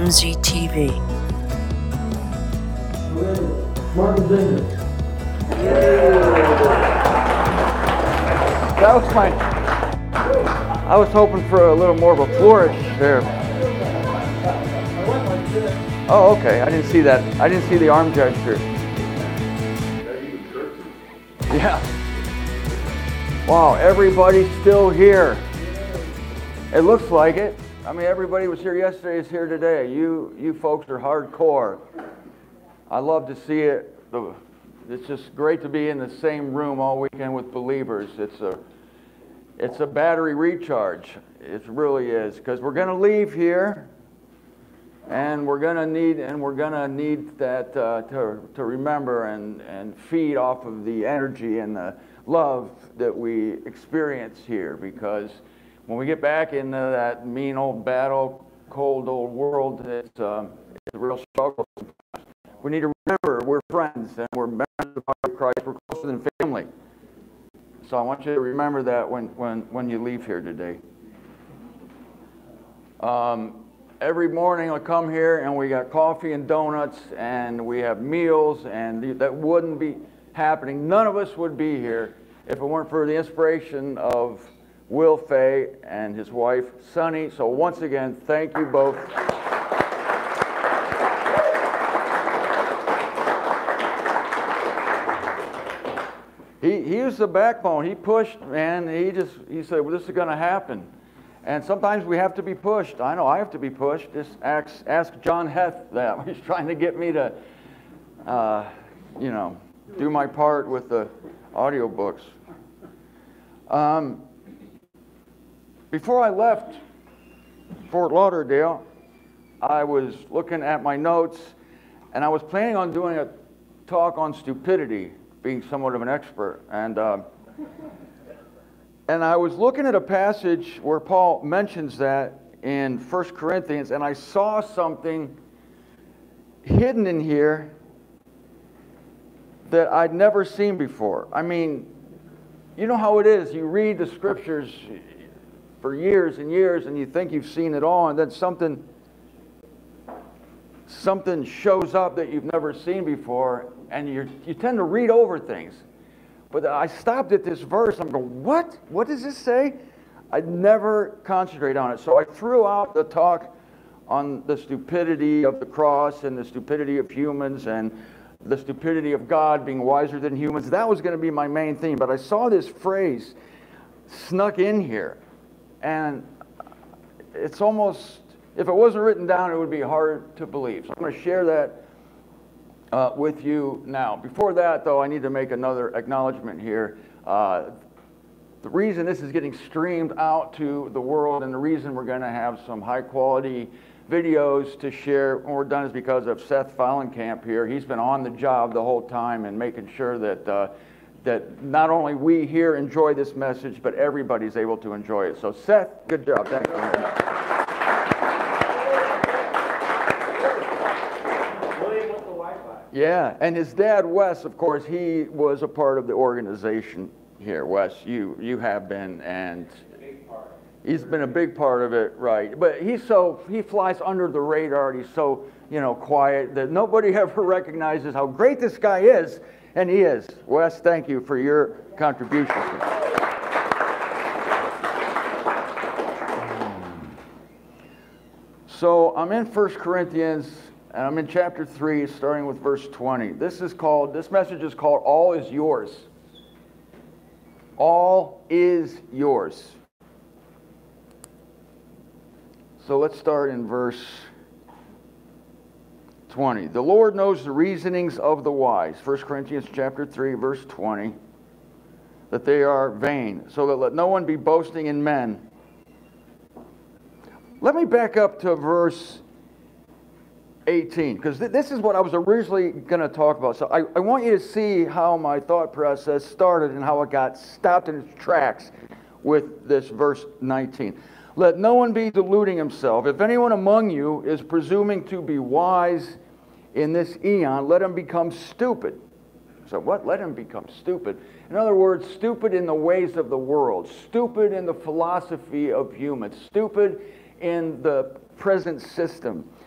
MZTV. Martin Zinger. That was I was hoping for a little more of a flourish there. Oh, okay. I didn't see that. I didn't see the arm gesture. Yeah. Wow, everybody's still here. It looks like it. I mean, everybody was here yesterday, is here today. You folks are hardcore. I love to see it. It's just great to be in the same room all weekend with believers. It's a battery recharge. It really is, because we're going to leave here, and we're going to need that to remember and feed off of the energy and the love that we experience here, because when we get back into that mean old battle, cold old world, it's a real struggle. We need to remember we're friends and we're members of the body of Christ. We're closer than family. So I want you to remember that when you leave here today. Every morning I come here and we got coffee and donuts and we have meals, and that wouldn't be happening. None of us would be here if it weren't for the inspiration of Will Fay and his wife, Sunny. So once again, thank you both. He used the backbone. He pushed, man. He said, well, this is going to happen. And sometimes we have to be pushed. I know I have to be pushed. Just ask John Heth that. He's trying to get me to, do my part with the audiobooks. Before I left Fort Lauderdale, I was looking at my notes, and I was planning on doing a talk on stupidity, being somewhat of an expert. And I was looking at a passage where Paul mentions that in 1 Corinthians, and I saw something hidden in here that I'd never seen before. I mean, you know how it is. You read the scriptures for years and years, and you think you've seen it all, and then something shows up that you've never seen before, and you tend to read over things. But I stopped at this verse. I'm going, what? What does this say? I'd never concentrate on it. So I threw out the talk on the stupidity of the cross and the stupidity of humans and the stupidity of God being wiser than humans. That was going to be my main theme. But I saw this phrase snuck in here. And it's almost, if it wasn't written down, it would be hard to believe. So I'm going to share that with you now. Before that, though, I need to make another acknowledgement here. The reason this is getting streamed out to the world, and the reason we're going to have some high-quality videos to share when we're done, is because of Seth Fallenkamp here. He's been on the job the whole time and making sure that that not only we here enjoy this message, but everybody's able to enjoy it. So Seth, good job. Thank you. William with the Wi-Fi. Yeah, and his dad, Wes, of course, he was a part of the organization here. Wes, you have been, and he's been a big part of it, right? But he flies under the radar. And he's so quiet that nobody ever recognizes how great this guy is, and he is. Wes, thank you for your contribution. So I'm in 1 Corinthians, and I'm in chapter 3, starting with verse 20. This message is called "All is Yours." All is yours. So let's start in verse 20. The Lord knows the reasonings of the wise. 1 Corinthians chapter 3, verse 20. That they are vain, so that let no one be boasting in men. Let me back up to verse 18, because this is what I was originally going to talk about. So I want you to see how my thought process started and how it got stopped in its tracks with this verse 19. Let no one be deluding himself. If anyone among you is presuming to be wise in this eon, let him become stupid. So what? Let him become stupid. In other words, stupid in the ways of the world, stupid in the philosophy of humans, stupid in the present system,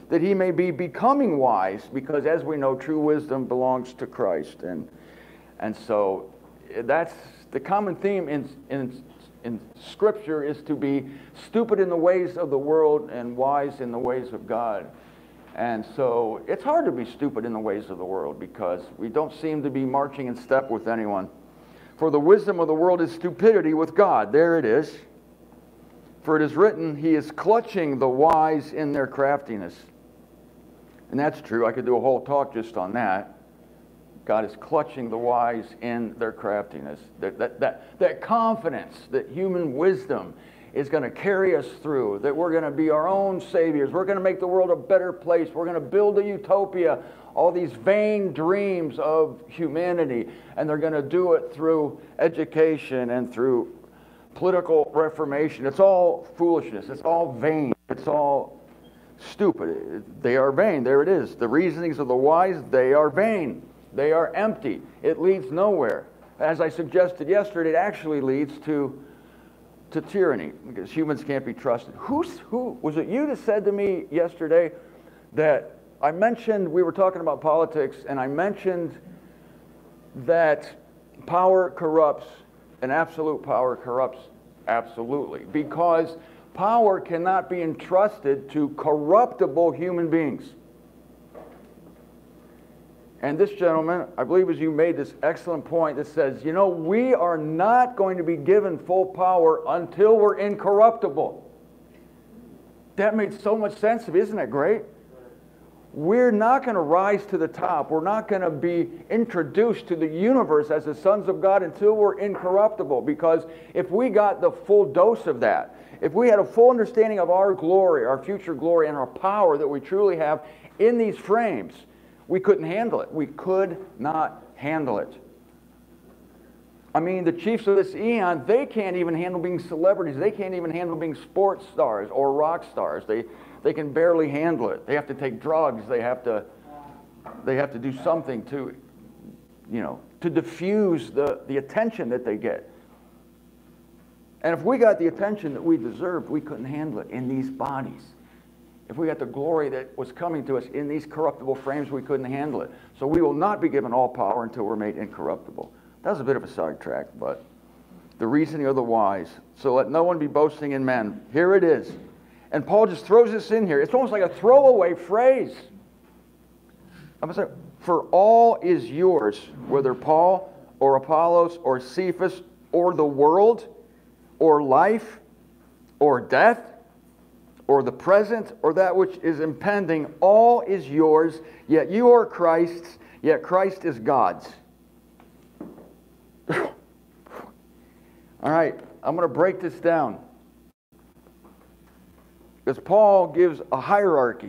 that he may be becoming wise, because as we know, true wisdom belongs to Christ. And so that's the common theme in Scripture, is to be stupid in the ways of the world and wise in the ways of God. And so it's hard to be stupid in the ways of the world, because we don't seem to be marching in step with anyone. For the wisdom of the world is stupidity with God. There it is. For it is written, he is clutching the wise in their craftiness. And that's true. I could do a whole talk just on that. God is clutching the wise in their craftiness. That confidence that human wisdom is going to carry us through, that we're going to be our own saviors, we're going to make the world a better place, we're going to build a utopia, all these vain dreams of humanity, and they're going to do it through education and through political reformation. It's all foolishness, it's all vain, it's all stupid. They are vain. There it is. The reasonings of the wise, they are vain. They are empty. It leads nowhere. As I suggested yesterday, it actually leads to tyranny, because humans can't be trusted. Who was it you that said to me yesterday that I mentioned, we were talking about politics, and I mentioned that power corrupts, and absolute power corrupts absolutely, because power cannot be entrusted to corruptible human beings. And this gentleman, I believe, as you made this excellent point that says, you know, we are not going to be given full power until we're incorruptible. That made so much sense to me. Isn't that great? We're not going to rise to the top. We're not going to be introduced to the universe as the sons of God until we're incorruptible. Because if we got the full dose of that, if we had a full understanding of our glory, our future glory, and our power that we truly have in these frames, we couldn't handle it. We could not handle it. I mean, the chiefs of this eon, they can't even handle being celebrities. They can't even handle being sports stars or rock stars. They can barely handle it. They have to take drugs. They have to do something to, you know, to diffuse the attention that they get. And if we got the attention that we deserved, we couldn't handle it in these bodies. If we got the glory that was coming to us in these corruptible frames, we couldn't handle it. So we will not be given all power until we're made incorruptible. That was a bit of a sidetrack, but the reasoning of the wise. So let no one be boasting in men. Here it is. And Paul just throws this in here. It's almost like a throwaway phrase. I'm going to say, for all is yours, whether Paul or Apollos or Cephas or the world or life or death or the present, or that which is impending, all is yours, yet you are Christ's, yet Christ is God's. All right, I'm going to break this down. Because Paul gives a hierarchy.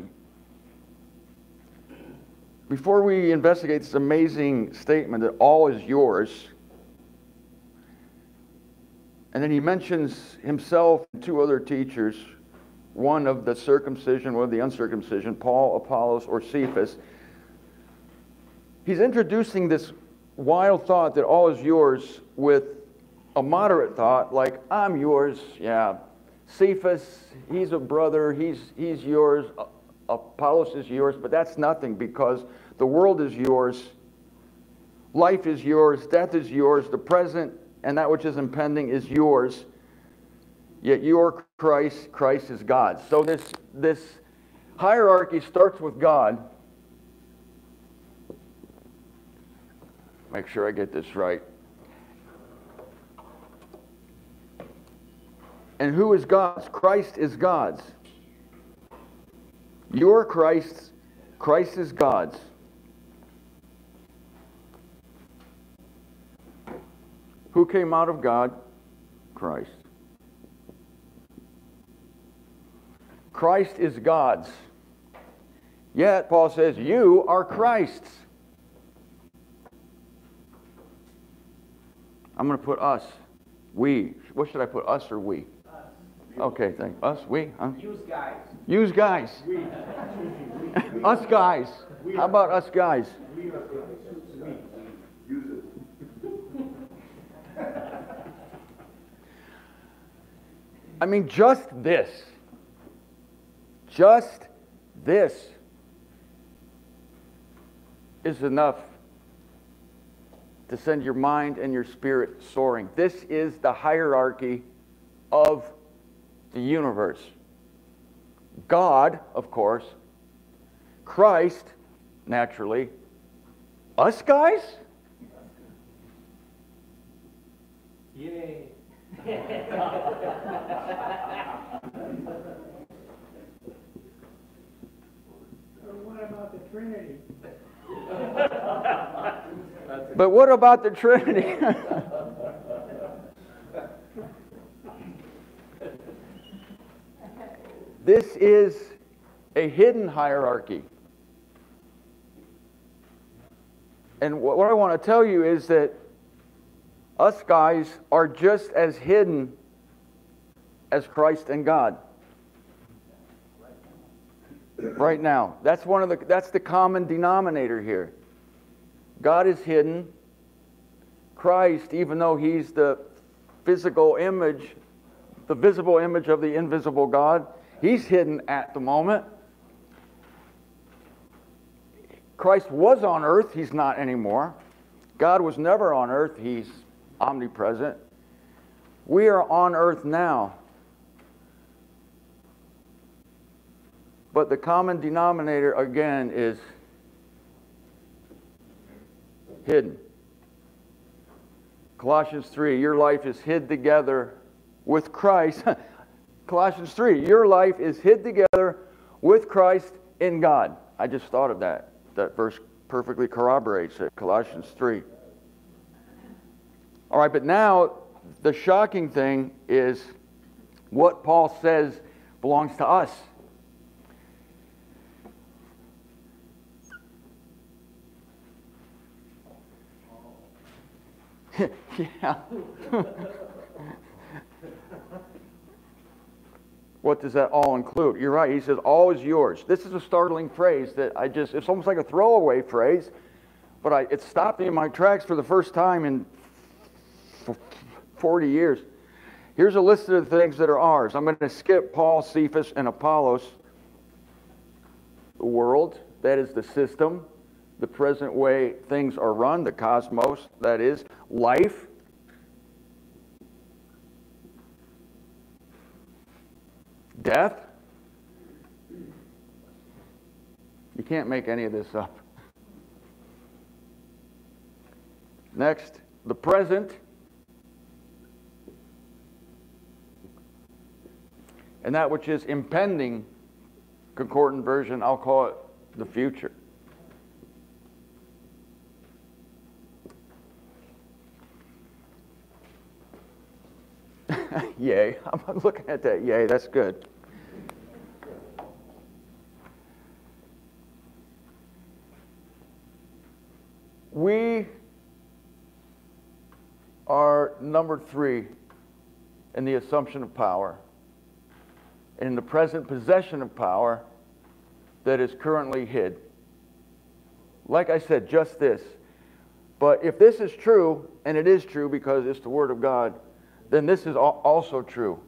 Before we investigate this amazing statement that all is yours, and then he mentions himself and two other teachers, one of the circumcision, one of the uncircumcision, Paul, Apollos, or Cephas. He's introducing this wild thought that all is yours with a moderate thought, like, I'm yours, yeah. Cephas, he's a brother, he's yours. Apollos is yours, but that's nothing, because the world is yours, life is yours, death is yours, the present and that which is impending is yours. Yet you are Christ, Christ is God. So this hierarchy starts with God. Make sure I get this right. And who is God's? Christ is God's. You are Christ's, Christ is God's. Who came out of God? Christ. Christ is God's. Yet, Paul says, you are Christ's. I'm going to put us, we. What should I put, us or we? Us. Okay, thank us, we. Huh? Use guys. Use guys. We. Us guys. How about us guys? We are guys. We. Use it. I mean, just This is enough to send your mind and your spirit soaring. This is the hierarchy of the universe. God, of course, Christ, naturally, us guys? Yay. What about the Trinity? But what about the Trinity? This is a hidden hierarchy. And what I want to tell you is that us guys are just as hidden as Christ and God. Right now. That's the common denominator here. God is hidden. Christ, even though he's the physical image, the visible image of the invisible God, he's hidden at the moment. Christ was on earth, he's not anymore. God was never on earth, he's omnipresent. We are on earth now. But the common denominator, again, is hidden. Colossians 3, your life is hid together with Christ. Colossians 3, your life is hid together with Christ in God. I just thought of that. That verse perfectly corroborates it, Colossians 3. All right, but now the shocking thing is what Paul says belongs to us. Yeah. What does that all include? You're right. He says, all is yours. This is a startling phrase that it's almost like a throwaway phrase, but it stopped me in my tracks for the first time in 40 years. Here's a list of the things that are ours. I'm going to skip Paul, Cephas, and Apollos. The world, that is the system, the present way things are run, the cosmos, that is, life. Death. You can't make any of this up. Next, the present. And that which is impending, concordant version, I'll call it the future. Yay. I'm looking at that. Yay, that's good. We are number 3 in the assumption of power, in the present possession of power that is currently hid. Like I said, just this. But if this is true, and it is true because it's the Word of God, then this is also true.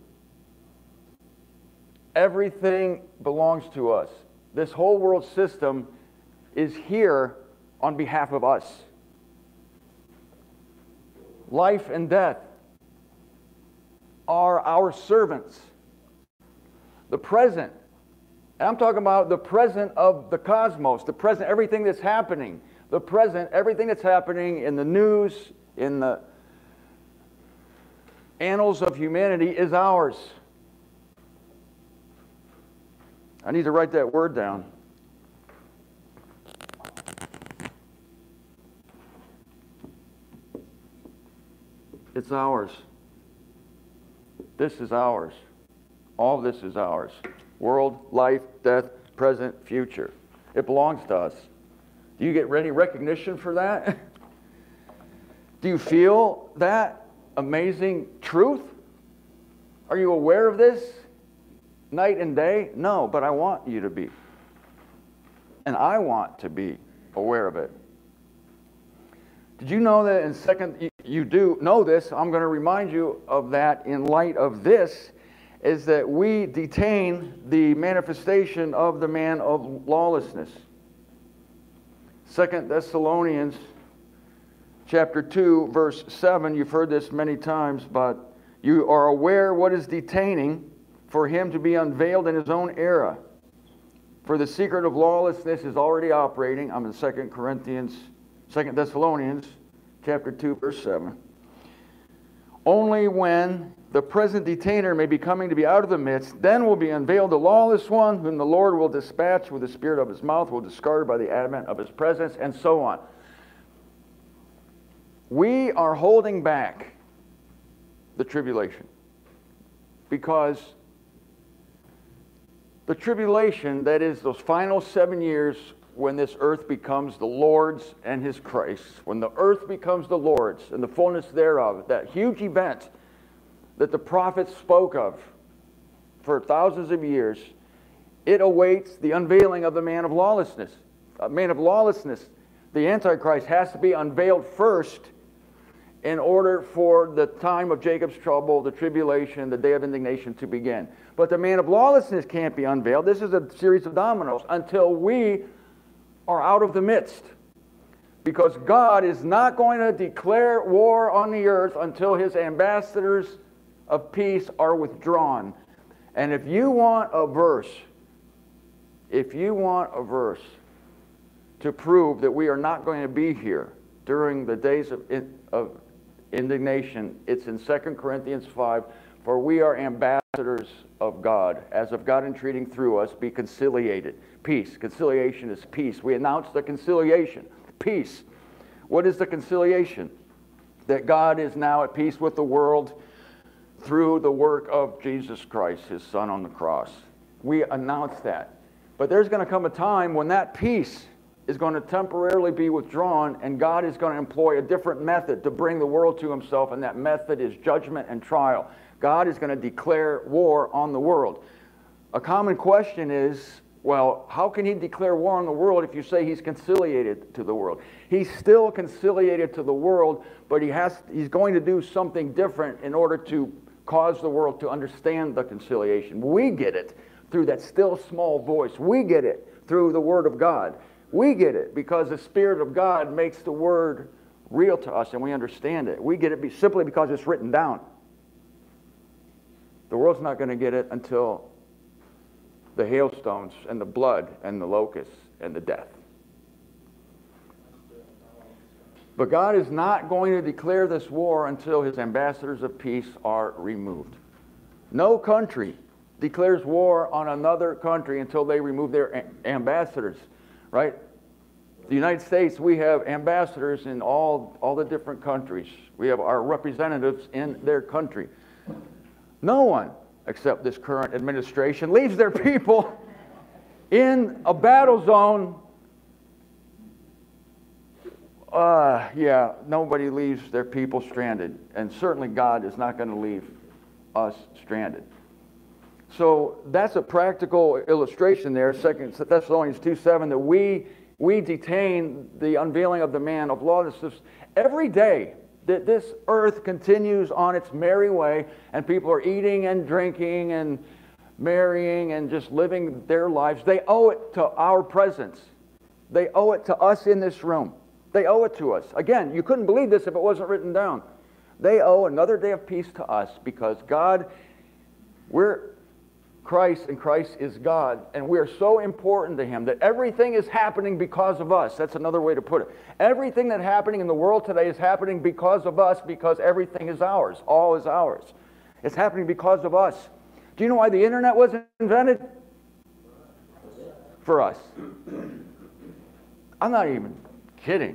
Everything belongs to us. This whole world system is here on behalf of us. Life and death are our servants. The present, and I'm talking about the present of the cosmos, the present, everything that's happening. The present, everything that's happening in the news, in the annals of humanity is ours. I need to write that word down. It's ours. This is ours. All this is ours. World, life, death, present, future. It belongs to us. Do you get any recognition for that? Do you feel that amazing truth? Are you aware of this night and day? No, but I want you to be. And I want to be aware of it. Did you know that in second, you do know this, I'm going to remind you of that in light of this. is that we detain the manifestation of the man of lawlessness. 2 Thessalonians chapter 2, verse 7, you've heard this many times, but you are aware what is detaining for him to be unveiled in his own era. For the secret of lawlessness is already operating. I'm in 2 Thessalonians chapter 2, verse 7. Only when the present detainer may be coming to be out of the midst, then will be unveiled the lawless one, whom the Lord will dispatch with the spirit of his mouth, will discard by the advent of his presence, and so on. We are holding back the tribulation because the tribulation, that is those final 7 years when this earth becomes the Lord's and his Christ's, when the earth becomes the Lord's and the fullness thereof, that huge event that the prophets spoke of for thousands of years, it awaits the unveiling of the man of lawlessness. A man of lawlessness, the Antichrist, has to be unveiled first in order for the time of Jacob's trouble, the tribulation, the day of indignation to begin. But the man of lawlessness can't be unveiled. This is a series of dominoes until we are out of the midst. Because God is not going to declare war on the earth until his ambassadors of peace are withdrawn. And if you want a verse to prove that we are not going to be here during the days of indignation, it's in 2 Corinthians 5, for we are ambassadors of God, as of God entreating through us, be conciliated. Peace. Conciliation is peace. We announce the conciliation. Peace. What is the conciliation? That God is now at peace with the world through the work of Jesus Christ, his Son on the cross. We announce that. But there's going to come a time when that peace is going to temporarily be withdrawn, and God is going to employ a different method to bring the world to himself, and that method is judgment and trial. God is going to declare war on the world. A common question is, well, how can he declare war on the world if you say he's conciliated to the world? He's still conciliated to the world, but he's going to do something different in order to cause the world to understand the conciliation. We get it through that still small voice. We get it through the Word of God. We get it because the Spirit of God makes the Word real to us and we understand it. We get it simply because it's written down. The world's not going to get it until the hailstones and the blood and the locusts and the death. But God is not going to declare this war until his ambassadors of peace are removed. No country declares war on another country until they remove their ambassadors, right? The United States, we have ambassadors in all the different countries. We have our representatives in their country. No one, except this current administration, leaves their people in a battle zone. Nobody leaves their people stranded. And certainly God is not going to leave us stranded. So that's a practical illustration there, 2 Thessalonians 2:7, that we detain the unveiling of the man of lawlessness every day. That this earth continues on its merry way, and people are eating and drinking and marrying and just living their lives. They owe it to our presence. They owe it to us in this room. They owe it to us. Again, you couldn't believe this if it wasn't written down. They owe another day of peace to us because we're Christ and Christ is God, and we are so important to him that everything is happening because of us. That's another way to put it. Everything that's happening in the world today is happening because of us, because everything is ours. All is ours. It's happening because of us. Do you know why the internet was invented? For us. I'm not even kidding.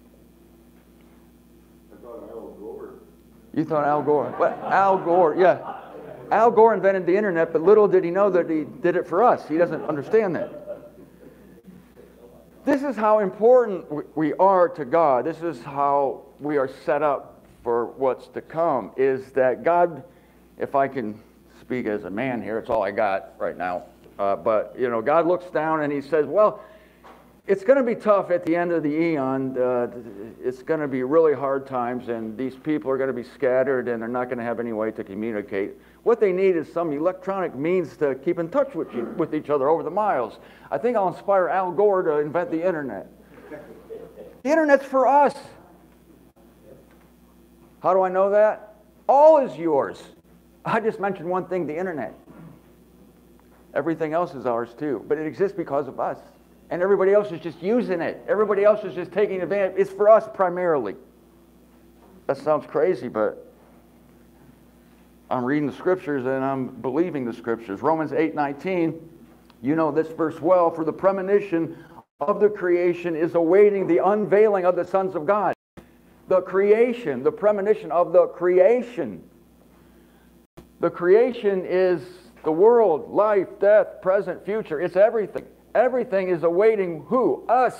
I thought Al Gore. You thought Al Gore. Well, Al Gore, yeah. Al Gore invented the internet, but little did he know that he did it for us. He doesn't understand that. This is how important we are to God. This is how we are set up for what's to come, is that God, if I can speak as a man here, it's all I got right now. But, God looks down and he says, well, it's going to be tough at the end of the eon. It's going to be really hard times, and these people are going to be scattered, and they're not going to have any way to communicate What they need is some electronic means to keep in touch with each other over the miles. I think I'll inspire Al Gore to invent the internet. The internet's for us. How do I know that? All is yours. I just mentioned one thing, the internet. Everything else is ours too, but it exists because of us. And everybody else is just using it. Everybody else is just taking advantage. It's for us primarily. That sounds crazy, but I'm reading the scriptures and I'm believing the scriptures. Romans 8:19, you know this verse well, for the premonition of the creation is awaiting the unveiling of the sons of God. The creation, the premonition of the creation. The creation is the world, life, death, present, future. It's everything. Everything is awaiting who? Us.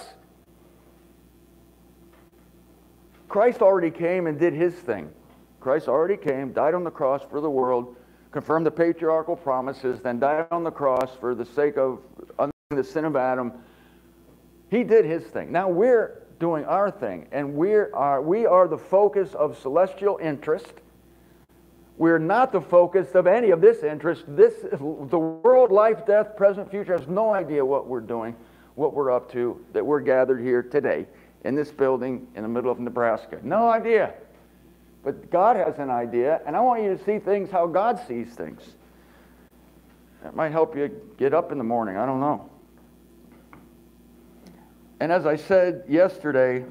Christ already came and did his thing. Christ already came, died on the cross for the world, confirmed the patriarchal promises, then died on the cross for the sake of the sin of Adam. He did his thing. Now we're doing our thing, and we are the focus of celestial interest. We're not the focus of any of this interest. The world, life, death, present, future has no idea what we're doing, what we're up to, that we're gathered here today in this building in the middle of Nebraska. No idea. But God has an idea, and I want you to see things how God sees things. That might help you get up in the morning. I don't know. And as I said yesterday,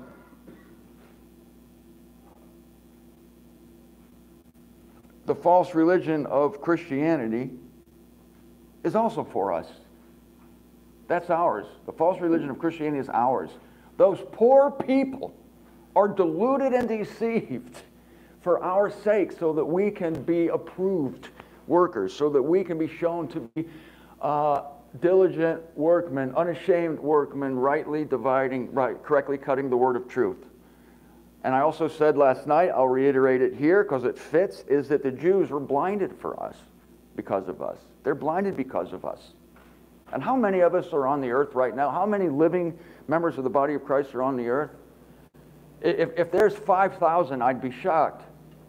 the false religion of Christianity is also for us. That's ours. The false religion of Christianity is ours. Those poor people are deluded and deceived for our sake so that we can be approved workers, so that we can be shown to be diligent workmen, unashamed workmen, rightly dividing, correctly cutting the word of truth. And I also said last night, I'll reiterate it here because it fits, is that the Jews were blinded for us because of us. They're blinded because of us. And how many of us are on the earth right now? How many living members of the body of Christ are on the earth? If there's 5,000, I'd be shocked.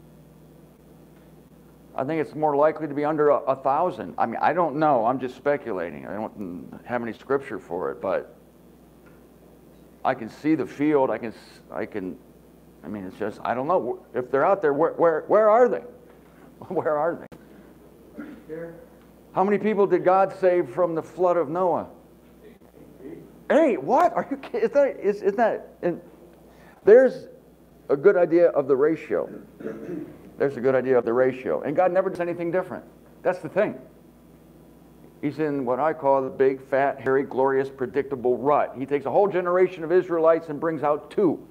I think it's more likely to be under 1,000. I mean, I don't know. I'm just speculating. I don't have any scripture for it, but I can see the field. I mean, it's just, I don't know. If they're out there, where are they? Where are they? Here. How many people did God save from the flood of Noah? 8. What? Are you kidding? Is that? There's a good idea of the ratio. There's a good idea of the ratio. And God never does anything different. That's the thing. He's in what I call the big, fat, hairy, glorious, predictable rut. He takes a whole generation of Israelites and brings out 2.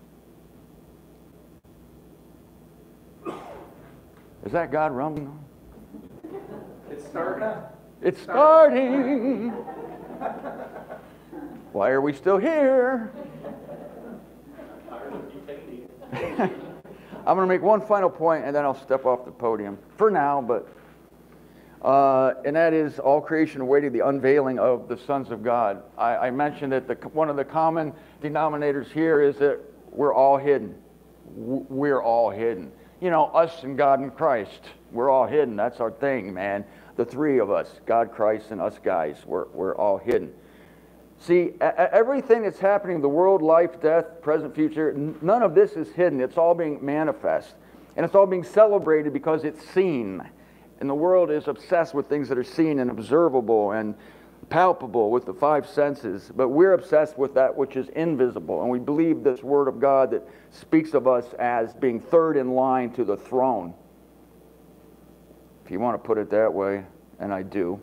Is that God rumbling? It's starting. It's starting. Why are we still here? I'm going to make one final point, and then I'll step off the podium for now. But and that is all creation awaiting the unveiling of the sons of God. I mentioned that one of the common denominators here is that we're all hidden. We're all hidden. You know, us and God and Christ. We're all hidden. That's our thing, man. The 3 of us, God, Christ, and us guys, we're all hidden. See, everything that's happening in the world, life, death, present, future, none of this is hidden. It's all being manifest. And it's all being celebrated because it's seen. And the world is obsessed with things that are seen and observable and palpable with the 5 senses. But we're obsessed with that which is invisible. And we believe this Word of God that speaks of us as being third in line to the throne. If you want to put it that way, and I do.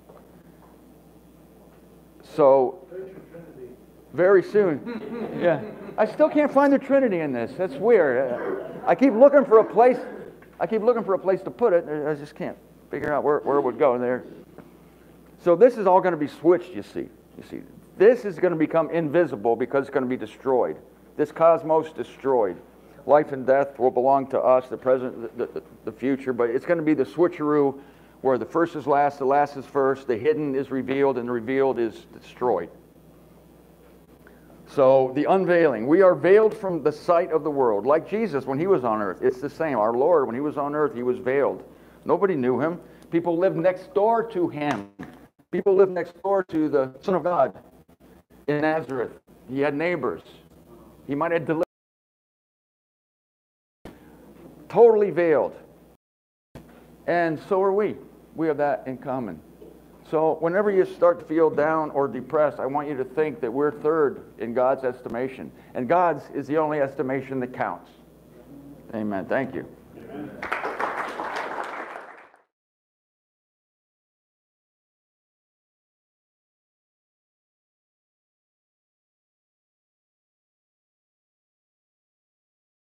So, very soon. Yeah. I still can't find the Trinity in this. That's weird. I keep looking for a place. I keep looking for a place to put it. I just can't figure out where it would go there. So this is all going to be switched, you see. This is going to become invisible because it's going to be destroyed. This cosmos destroyed. Life and death will belong to us, the present, the future, but it's going to be the switcheroo where the first is last, the last is first, the hidden is revealed, and the revealed is destroyed. So the unveiling. We are veiled from the sight of the world. Like Jesus when he was on earth. It's the same. Our Lord, when he was on earth, he was veiled Nobody knew him. People lived next door to him. People lived next door to the Son of God in Nazareth. He had neighbors. He might have delivered. Totally veiled. And so are we. We have that in common. So whenever you start to feel down or depressed, I want you to think that we're third in God's estimation. And God's is the only estimation that counts. Amen. Thank you. Amen.